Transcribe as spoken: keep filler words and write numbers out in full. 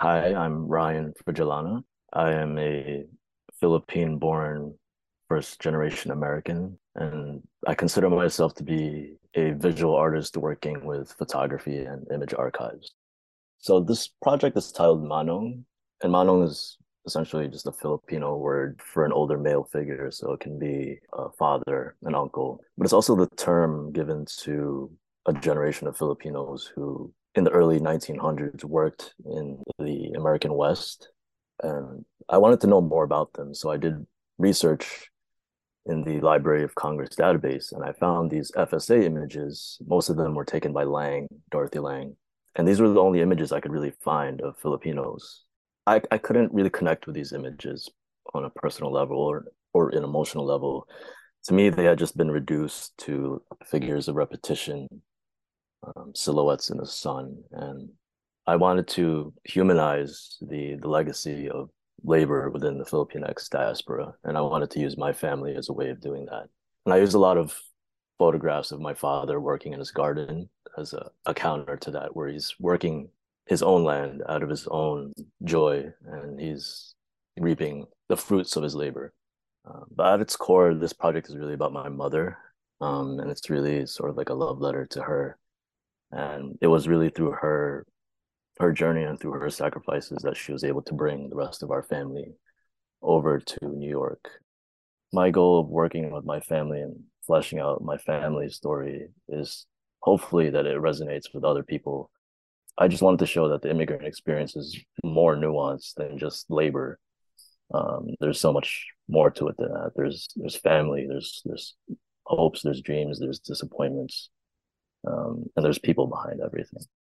Hi, I'm Ryan Fragilana. I am a Philippine-born first generation American, and I consider myself to be a visual artist working with photography and image archives. So this project is titled Manong, and Manong is essentially just a Filipino word for an older male figure. So it can be a father, an uncle, but it's also the term given to a generation of Filipinos who, in the early nineteen hundreds, worked in the American West. And I wanted to know more about them. So I did research in the Library of Congress database, and I found these F S A images. Most of them were taken by Lang, Dorothy Lang. And these were the only images I could really find of Filipinos. I, I couldn't really connect with these images on a personal level or, or an emotional level. To me, they had just been reduced to figures of repetition, um, silhouettes in the sun. And I wanted to humanize the, the legacy of labor within the Filipinx diaspora. And I wanted to use my family as a way of doing that. And I used a lot of photographs of my father working in his garden as a, a counter to that, where he's working his own land out of his own joy and he's reaping the fruits of his labor. Uh, but at its core, this project is really about my mother. Um, and it's really sort of like a love letter to her. And it was really through her her journey and through her sacrifices that she was able to bring the rest of our family over to New York. My goal of working with my family and fleshing out my family's story is hopefully that it resonates with other people. I just wanted to show that the immigrant experience is more nuanced than just labor. Um, there's so much more to it than that. There's there's family, there's there's hopes, there's dreams, there's disappointments, um, and there's people behind everything.